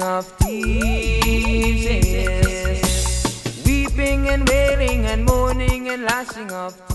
of tears, yes. Weeping and wailing and mourning and lashing of tears.